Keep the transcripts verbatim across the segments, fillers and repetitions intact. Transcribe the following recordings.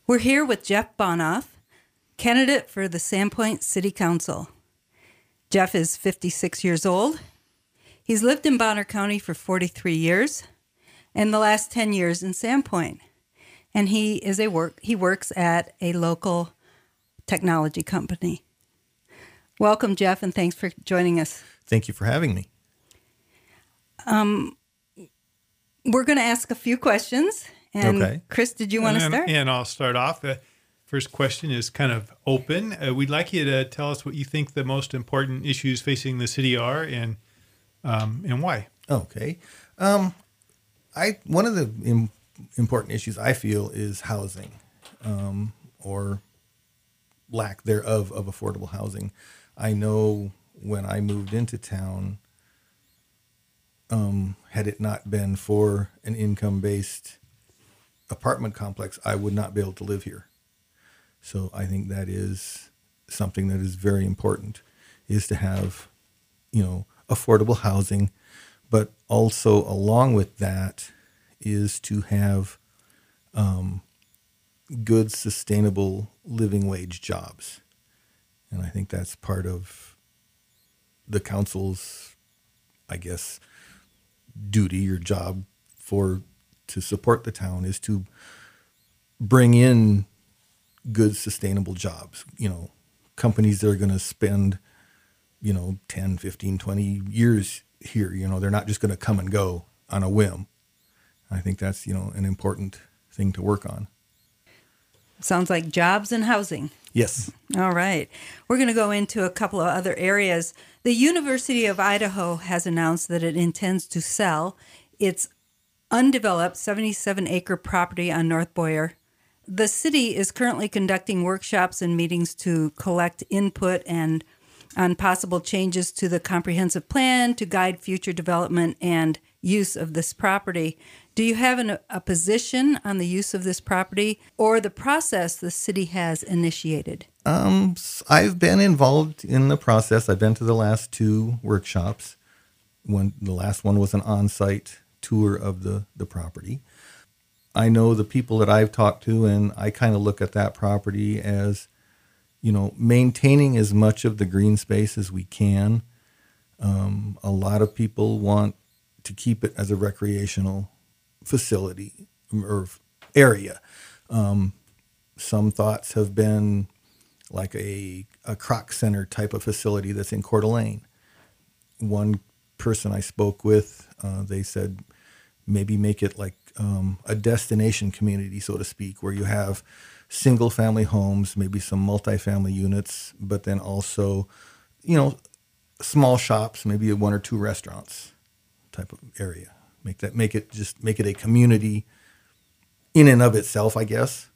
We're here with Jeff Bonoff, candidate for the Sandpoint City Council. Jeff is fifty-six years old. He's lived in Bonner County for forty-three years, and the last ten years in Sandpoint. And he is a work he works at a local technology company. Welcome, Jeff, and thanks for joining us. Thank you for having me. Um, we're going to ask a few questions. And okay. Chris, did you want to and, start? And I'll start off. The first question is kind of open. Uh, we'd like you to tell us what you think the most important issues facing the city are and um, and why. Okay. Um, I one of the im- important issues I feel is housing, um, or lack thereof of affordable housing. I know when I moved into town, um, had it not been for an income-based apartment complex, I would not be able to live here. So I think that is something that is very important, is to have, you know, affordable housing, but also along with that is to have um, good, sustainable living wage jobs. And I think that's part of the council's, I guess, duty or job for to support the town, is to bring in good, sustainable jobs. You know, companies that are going to spend, you know, ten, fifteen, twenty years here. You know, they're not just going to come and go on a whim. I think that's, you know, an important thing to work on. Sounds like jobs and housing. Yes. All right. We're going to go into a couple of other areas. The University of Idaho has announced that it intends to sell its undeveloped seventy-seven acre property on North Boyer. The city is currently conducting workshops and meetings to collect input and on possible changes to the comprehensive plan to guide future development and use of this property. Do you have an, a position on the use of this property or the process the city has initiated? Um, I've been involved in the process. I've been to the last two workshops. One, the last one was an on-site tour of the, the property. I know the people that I've talked to, and I kind of look at that property as, you know, maintaining as much of the green space as we can. Um, a lot of people want to keep it as a recreational facility or area. Um, some thoughts have been like a, a Croc Center type of facility that's in Coeur d'Alene. One person I spoke with, uh, they said maybe make it like um, a destination community, so to speak, where you have single family homes, maybe some multifamily units, but then also, you know, small shops, maybe one or two restaurants type of area. Make that, make it just make it a community in and of itself, I guess.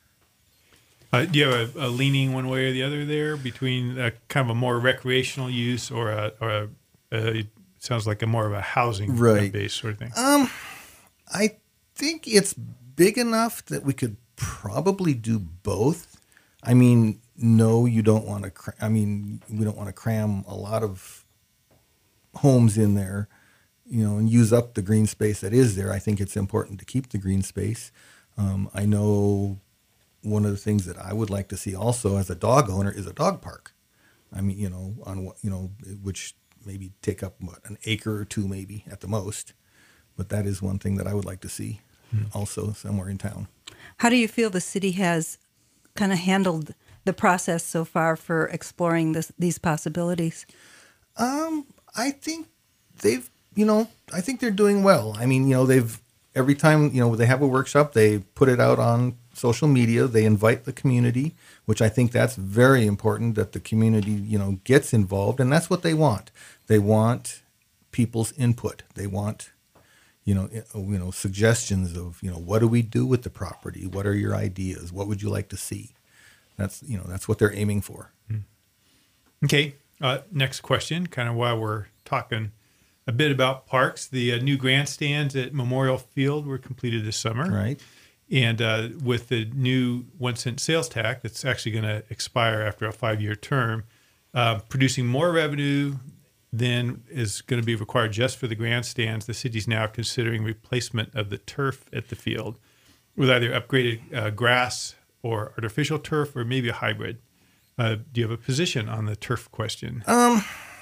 Uh, do you have a, a leaning one way or the other there between a, kind of a more recreational use or a, or a, a it sounds like a more of a housing right. based sort of thing? Um, I think it's big enough that we could probably do both. I mean, no, you don't want to. Cr- I mean, we don't want to cram a lot of homes in there, you know, and use up the green space that is there. I think it's important to keep the green space. Um, I know one of the things that I would like to see also as a dog owner is a dog park. I mean, you know, on what, you know, which maybe take up what, an acre or two maybe at the most. But that is one thing that I would like to see hmm. also somewhere in town. How do you feel the city has kind of handled the process so far for exploring this, these possibilities? Um, I think they've, you know, I think they're doing well. I mean, you know, they've, every time, you know, they have a workshop, they put it out on social media. They invite the community, which I think that's very important, that the community, you know, gets involved. And that's what they want. They want people's input. They want, you know, you know, suggestions of, you know, what do we do with the property? What are your ideas? What would you like to see? That's, you know, that's what they're aiming for. Okay. Uh, next question, kind of while we're talking a bit about parks. The uh, new grandstands at Memorial Field were completed this summer. Right. And uh, with the new one cent sales tax that's actually going to expire after a five-year term, uh, producing more revenue than is going to be required just for the grandstands, the city's now considering replacement of the turf at the field with either upgraded uh, grass or artificial turf, or maybe a hybrid? Uh, do you have a position on the turf question? Um,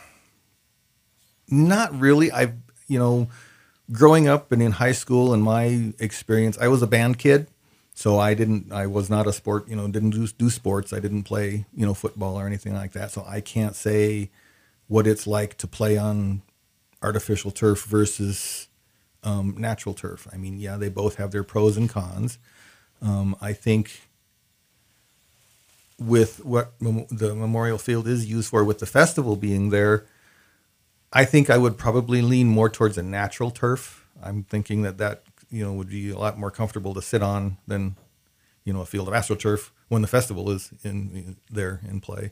not really. I've, you know, growing up and in high school and my experience, I was a band kid. So I didn't, I was not a sport, you know, didn't do, do sports. I didn't play, you know, football or anything like that. So I can't say what it's like to play on artificial turf versus um, natural turf. I mean, yeah, they both have their pros and cons. Um, I think with what mem- the Memorial Field is used for, with the festival being there, I think I would probably lean more towards a natural turf. I'm thinking that that, you know, would be a lot more comfortable to sit on than, you know, a field of AstroTurf when the festival is in, in there in play.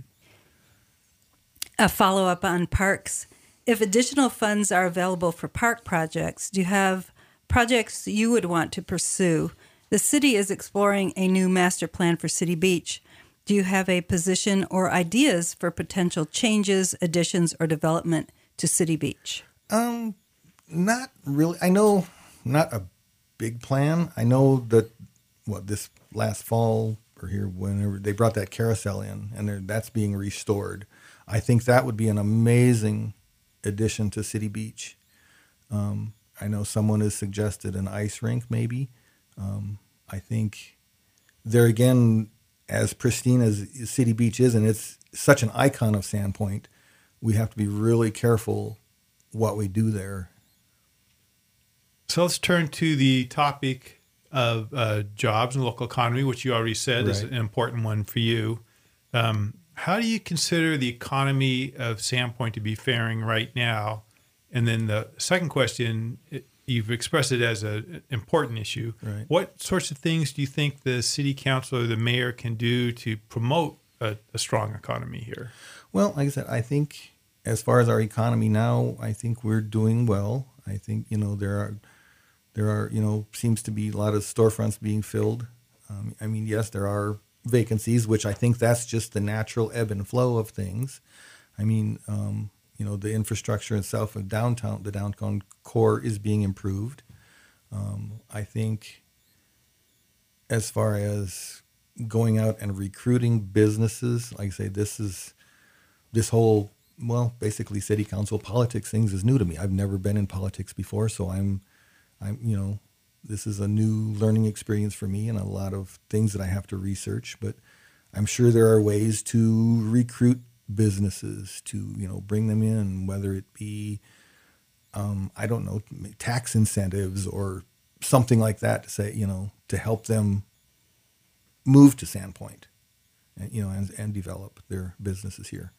A follow-up on parks. If additional funds are available for park projects, do you have projects you would want to pursue? The city is exploring a new master plan for City Beach. Do you have a position or ideas for potential changes, additions, or development to City Beach? Um, not really. I know not a big plan. I know that what this last fall or here, whenever they brought that carousel in, and they're- that's being restored. I think that would be an amazing addition to City Beach. Um, I know someone has suggested an ice rink, maybe. Um, I think there again, as pristine as City Beach is, and it's such an icon of Sandpoint, we have to be really careful what we do there. So let's turn to the topic of uh, jobs and local economy, which you already said is Right. an important one for you. Um, how do you consider the economy of Sandpoint to be faring right now? And then the second question, it, you've expressed it as an important issue. Right. What sorts of things do you think the city council or the mayor can do to promote a, a strong economy here? Well, like I said, I think as far as our economy now, I think we're doing well. I think, you know, there are, there are, you know, seems to be a lot of storefronts being filled. Um, I mean, yes, there are vacancies, which I think that's just the natural ebb and flow of things. I mean, um, you know, the infrastructure itself of downtown, the downtown core is being improved. Um, I think as far as going out and recruiting businesses, like I say, this is, this whole, well, basically city council politics things is new to me. I've never been in politics before, so I'm, I'm, you know, this is a new learning experience for me and a lot of things that I have to research, but I'm sure there are ways to recruit businesses, to, you know, bring them in, whether it be, um, I don't know, tax incentives or something like that to say, you know, to help them move to Sandpoint and, you know, and, and develop their businesses here.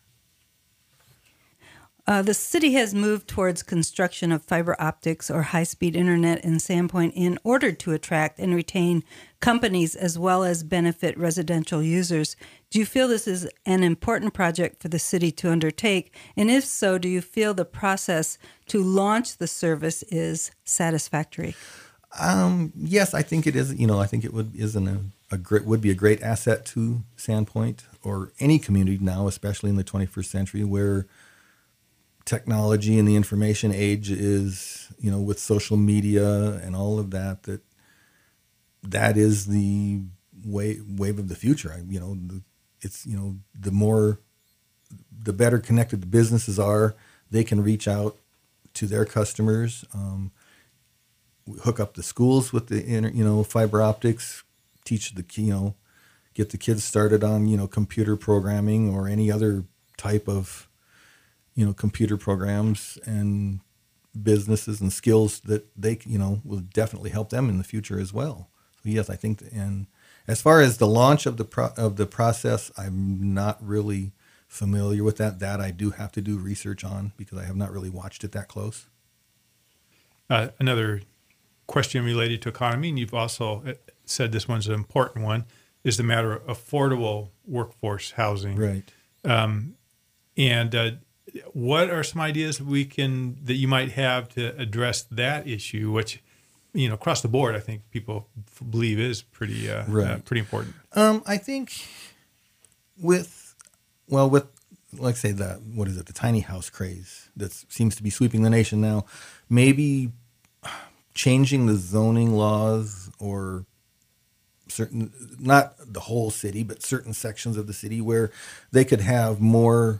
Uh, the city has moved towards construction of fiber optics or high-speed internet in Sandpoint in order to attract and retain companies as well as benefit residential users. Do you feel this is an important project for the city to undertake? And if so, do you feel the process to launch the service is satisfactory? Um, yes, I think it is. You know, I think it would is an, a, a great would be a great asset to Sandpoint or any community now, especially in the twenty-first century, where technology and the information age is, you know, with social media and all of that, that that is the way, wave of the future. I, you know, the, it's, you know, the more, the better connected the businesses are, they can reach out to their customers, um, hook up the schools with the, inter, you know, fiber optics, teach the, you know, get the kids started on, you know, computer programming or any other type of, you know, computer programs and businesses and skills that they, you know, will definitely help them in the future as well. So yes, I think, and as far as the launch of the pro, of the process, I'm not really familiar with that. That I do have to do research on because I have not really watched it that close. Uh, another question related to economy, and you've also said this one's an important one, is the matter of affordable workforce housing. Right. Um, and uh, what are some ideas we can that you might have to address that issue, which, you know, across the board, I think people believe is pretty uh, right. uh, pretty important. Um, I think with, well, with, like say that, what is it, the tiny house craze that seems to be sweeping the nation now, maybe changing the zoning laws or certain, not the whole city, but certain sections of the city where they could have more,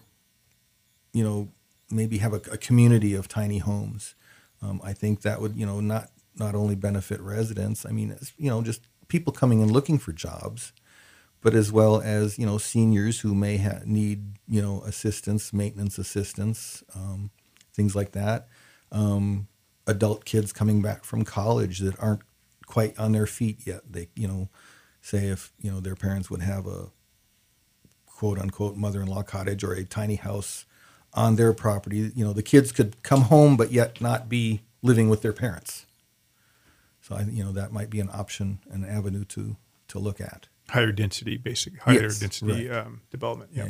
you know, maybe have a, a community of tiny homes. Um, I think that would, you know, not not only benefit residents. I mean, it's, you know, just people coming and looking for jobs, but as well as, you know, seniors who may ha- need, you know, assistance, maintenance assistance, um, things like that. Um, adult kids coming back from college that aren't quite on their feet yet. They, you know, say if, you know, their parents would have a quote unquote mother-in-law cottage or a tiny house on their property, you know, the kids could come home, but yet not be living with their parents. So I, you know, that might be an option, an avenue to, to look at. Higher density, basic, higher Yes, density right. um, development. Yeah.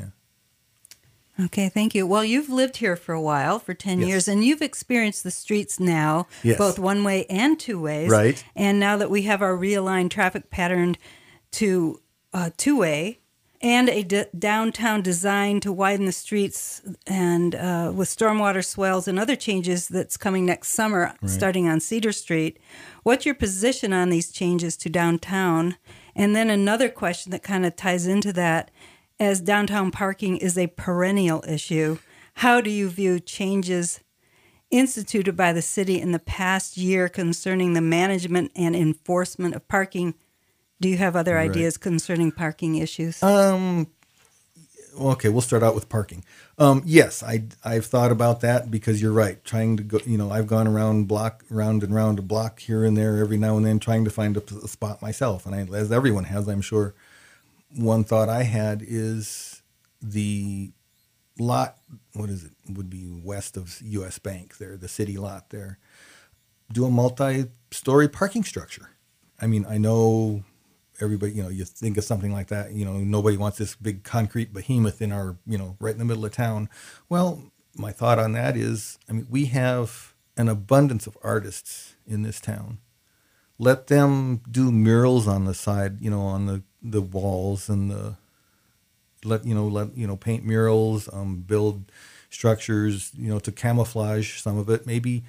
Yeah. Okay, thank you. Well, you've lived here for a while, for ten Yes. years, and you've experienced the streets now, Yes. both one way and two ways. Right. And now that we have our realigned traffic pattern to uh, two way and a d- downtown design to widen the streets and uh, with stormwater swells and other changes that's coming next summer, starting on Cedar Street, what's your position on these changes to downtown? And then another question that kind of ties into that, as downtown parking is a perennial issue, how do you view changes instituted by the city in the past year concerning the management and enforcement of parking? Do you have other Right. ideas concerning parking issues? Um, okay, we'll start out with parking. Um, yes, I, I've thought about that because you're right. Trying to go, you know, I've gone around block, round and round a block here and there every now and then trying to find a, a spot myself. And I, as everyone has, I'm sure. One thought I had is the lot, what is it, would be west of U S Bank there, the city lot there. Do a multi-story parking structure. I mean, I know everybody, you know, you think of something like that, you know, nobody wants this big concrete behemoth in our, you know, right in the middle of town. Well, my thought on that is, I mean, we have an abundance of artists in this town. Let them do murals on the side, you know, on the, the walls and the, let, you know, let, you know, paint murals, um, build structures, you know, to camouflage some of it. Maybe,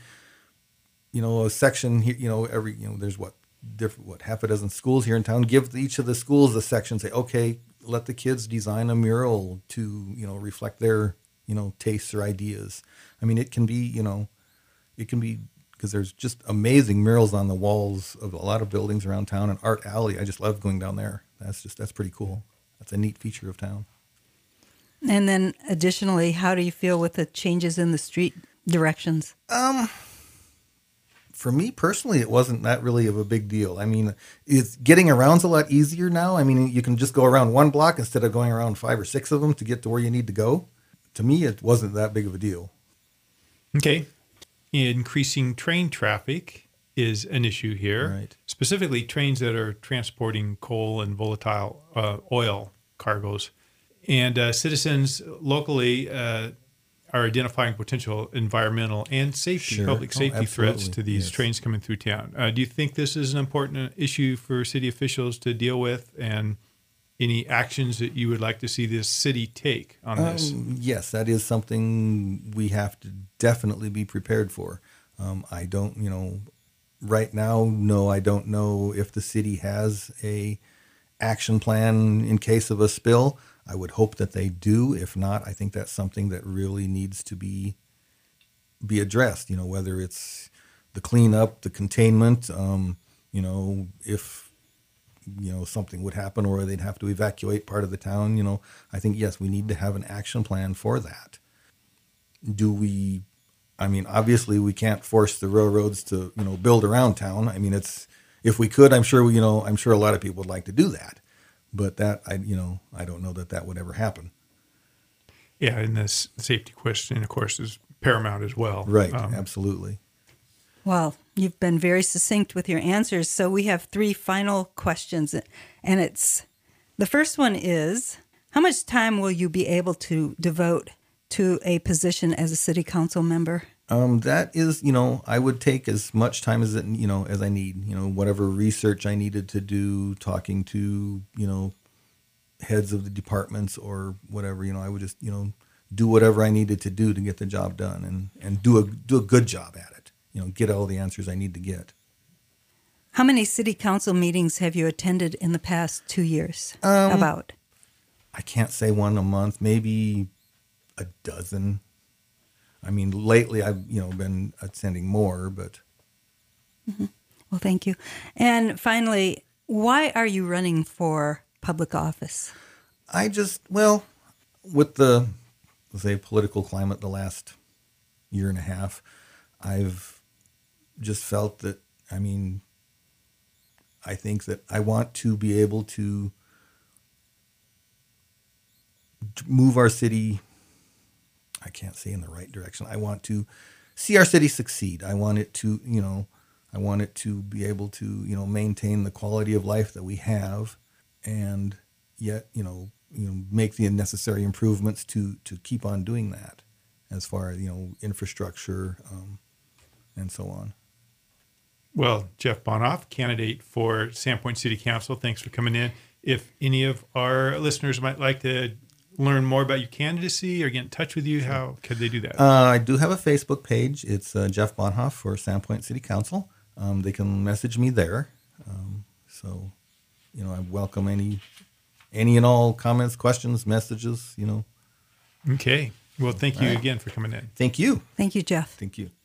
you know, a section here, you know, every, you know, there's what, different, what, half a dozen schools here in town. Give each of the schools a section, say, okay, let the kids design a mural to, you know, reflect their, you know, tastes or ideas. I mean, it can be, you know, it can be, because there's just amazing murals on the walls of a lot of buildings around town. And Art Alley, I just love going down there. That's just, that's pretty cool. That's a neat feature of town. And then additionally, how do you feel with the changes in the street directions? Um, for me personally, it wasn't that really of a big deal. I mean, it's getting around's a lot easier now. I mean, you can just go around one block instead of going around five or six of them to get to where you need to go. To me, it wasn't that big of a deal. Okay. Increasing train traffic is an issue here. Right. Specifically, trains that are transporting coal and volatile uh, oil cargoes. And uh, citizens locally uh, are identifying potential environmental and safety, Sure. public Oh, safety threats absolutely. to these Yes. trains coming through town. Uh, do you think this is an important issue for city officials to deal with, and any actions that you would like to see this city take on this? Um, yes, that is something we have to definitely be prepared for. Um, I don't, you know, right now, no, I don't know if the city has a action plan in case of a spill. I would hope that they do. If not, I think that's something that really needs to be be addressed. You know, whether it's the cleanup, the containment, um, you know, if you know something would happen or they'd have to evacuate part of the town. You know, I think yes, we need to have an action plan for that. Do we? I mean, obviously, we can't force the railroads to you know build around town. I mean, it's if we could, I'm sure we, you know, I'm sure a lot of people would like to do that. But that, I, you know, I don't know that that would ever happen. Yeah, and this safety question, of course, is paramount as well. Right. Um, Absolutely. Well, you've been very succinct with your answers. So we have three final questions. And it's the first one is, how much time will you be able to devote to a position as a city council member? Um, that is, you know, I would take as much time as it, you know, as I need, you know, whatever research I needed to do, talking to, you know, heads of the departments or whatever, you know, I would just, you know, do whatever I needed to do to get the job done and, and do a, do a good job at it, you know, get all the answers I need to get. How many city council meetings have you attended in the past two years? Um, About. I can't say one a month, maybe a dozen. I mean, lately I've, you know, been attending more, but. Mm-hmm. Well, thank you. And finally, why are you running for public office? I just, well, with the, say, political climate the last year and a half, I've just felt that, I mean, I think that I want to be able to move our city, I can't say in the right direction. I want to see our city succeed. I want it to, you know, I want it to be able to, you know, maintain the quality of life that we have, and yet, you know, you know, make the necessary improvements to to keep on doing that, as far as, you know, infrastructure um, and so on. Well, Jeff Bonhoff, candidate for Sandpoint City Council, thanks for coming in. If any of our listeners might like to learn more about your candidacy or get in touch with you, how could they do that? Uh, I do have a Facebook page. It's uh, Jeff Bonhoff for Sandpoint City Council. Um, they can message me there. Um, so, you know, I welcome any any and all comments, questions, messages, you know. Okay. Well, thank you All right. again for coming in. Thank you. Thank you, Jeff. Thank you.